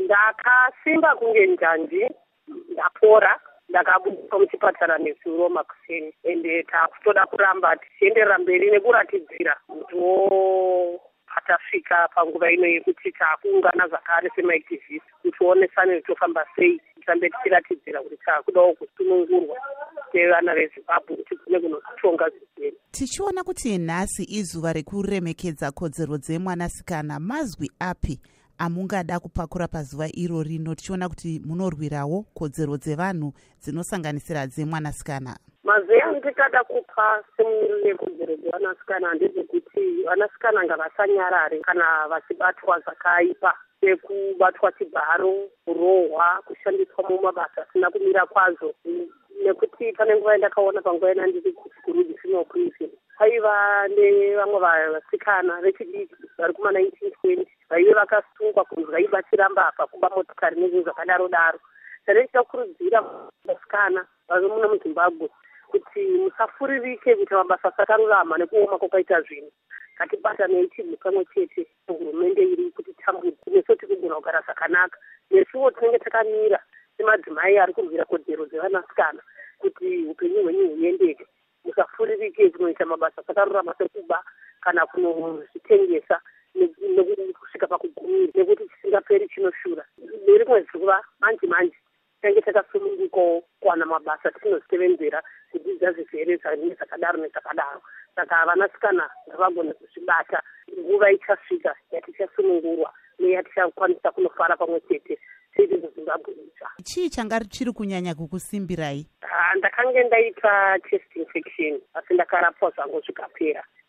Ndakasimba kunge njanji, ndapora, ndakabuda muchipatara nezuro makuseni, ende takutoda kuramba tichienderera mberi nekuratidzira kuti patasvika panguva ino yekuti takuungana zvakare semaaktivhisti kuti tionesane tofamba sei, tirambe tichiratidzira kuti takudawo kusunungurwa sevana veZimbabwe kuti kune kunotonga zvirwere. Tichiona kuti nhasi izuva rekuremekedza kodzero dzemwanasikana, mazwi api amungada kupakura pazuva iro rino, tichiona kuti munorwirawo kodzero dzevanhu dzinosanganisira dzemwanasikana? Mazwi andikada kupa semumiriri yekodzero dzevanasikana ndezvekuti vanasikana ngavasanyarare kana vachibatwa zvakaipa sekubatwa chibharo, kurohwa, kushandiswa mumabasa asina kumira kwazvo. Nekuti pane nguva yandakaona panguva yandiri kuRudifinal Prison, paiva nevamwe vasikana vechidiki vari kuma1920 vaive vakasungwa kunzi vaibatsira mbavha kuba motikari nezvinhu zvakadaro-daro. Saka ndichida kukurudzira vasikana vari muno muZimbabwe kuti musafuririke kuita mabasa asakarurama nekuoma kwakaita zvinhu. Ngatibatanei chinhu pamwe chete hurumende iri kuti tambudzi nesu tikugona kugara zvakanaka, nesuwo tinenge takamira semadzimai ari kurwira kodzero dzevanasikana kuti upenyu hwenyu huendeke. Musafuririke kunoita mabasa asakarurama sekuba kana kunozvitengesa nekusvika pakugumira, nekuti chisingaperi chinoshura. Nerimwe zuva manje tinenge takasunungukawo kuwana mabasa tinozvisevenzera, kudzidza zvizere zvakadaro nezvakadaro. Saka vanasikana ngavagone kuzvibata, nguva ichasvika yatichasunungurwa neyatichakwanisa kunofara pamwe chete tiri muZimbabwe itsva. Chii changa chiri kunyanya kukusimbirai? Ndakange ndaita chest infection asi ndakarapwa zvangu zvikapera.